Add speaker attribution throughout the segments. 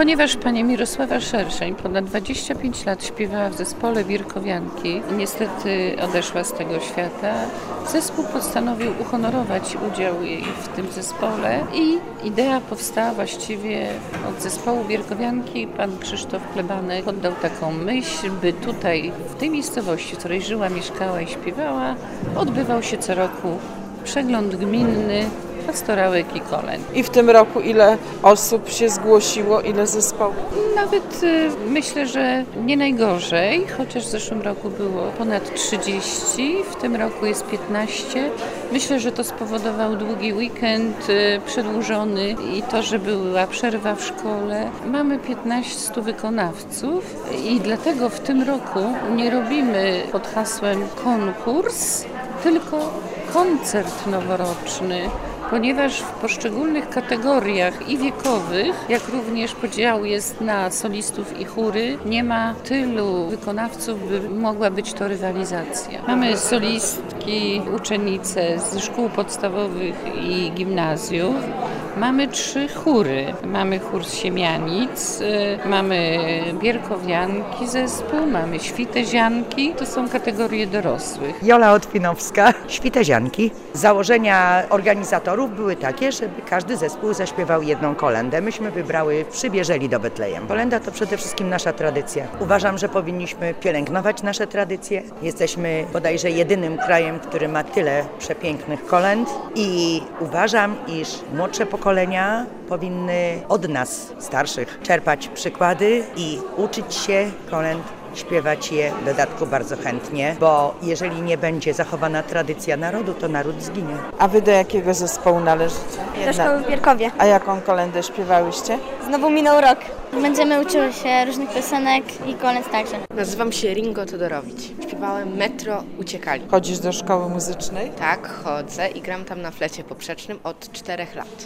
Speaker 1: Ponieważ pani Mirosława Szerszeń ponad 25 lat śpiewała w zespole Wierkowianki i niestety odeszła z tego świata, zespół postanowił uhonorować udział jej w tym zespole i idea powstała właściwie od zespołu Wierkowianki. Pan Krzysztof Plebanek oddał taką myśl, by tutaj, w tej miejscowości, w której żyła, mieszkała i śpiewała, odbywał się co roku przegląd gminny pastorałek i kolęd.
Speaker 2: I w tym roku ile osób się zgłosiło, ile zespołów?
Speaker 1: Nawet myślę, że nie najgorzej, chociaż w zeszłym roku było ponad 30, w tym roku jest 15. Myślę, że to spowodował długi weekend przedłużony i to, że była przerwa w szkole. Mamy 15 wykonawców i dlatego w tym roku nie robimy pod hasłem konkurs, tylko koncert noworoczny, ponieważ w poszczególnych kategoriach i wiekowych, jak również podział jest na solistów i chóry, nie ma tylu wykonawców, by mogła być to rywalizacja. Mamy solistki, uczennice z szkół podstawowych i gimnazjów. Mamy 3 chóry. Mamy chór z Siemianic, mamy Bierkowianki zespół, mamy Świtezianki. To są kategorie dorosłych.
Speaker 3: Jola Otwinowska, Świtezianki. Założenia organizatorów były takie, żeby każdy zespół zaśpiewał jedną kolędę. Myśmy wybrały Przybieżeli do Betlejem. Kolęda to przede wszystkim nasza tradycja. Uważam, że powinniśmy pielęgnować nasze tradycje. Jesteśmy bodajże jedynym krajem, który ma tyle przepięknych kolęd i uważam, iż młodsze pokolenia powinny od nas, starszych, czerpać przykłady i uczyć się kolęd, śpiewać je w dodatku bardzo chętnie, bo jeżeli nie będzie zachowana tradycja narodu, to naród zginie.
Speaker 2: A wy do jakiego zespołu należycie?
Speaker 4: Do szkoły w Bierkowie.
Speaker 2: A jaką kolędę śpiewałyście?
Speaker 4: Znowu minął rok. Będziemy uczyły się różnych piosenek i kolęd także.
Speaker 5: Nazywam się Ringo Todorowicz. Śpiewałem Metro Uciekali.
Speaker 2: Chodzisz do szkoły muzycznej?
Speaker 5: Tak, chodzę i gram tam na flecie poprzecznym od 4 lat.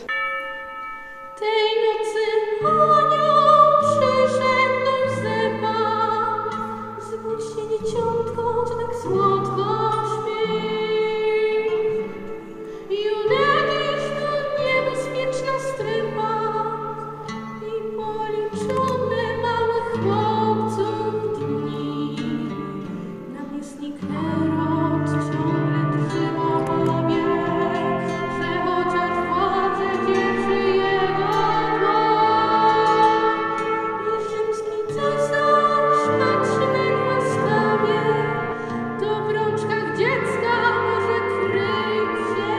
Speaker 6: Tej nocy anioł przyszedł do łzepa. Zbudź się, dzieciątko, czy tak słodko śpi. Judetyś to niebezpieczna strefa i policzone małych chłopców dni. Namiestnik Herod ciągle trzyma powiek, że chociaż władze dzierży jego dłoń. I rzymski cesarz patrzy mych łaskawie, to w rączkach dziecka może kryć się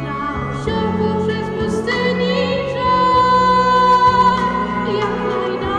Speaker 6: jak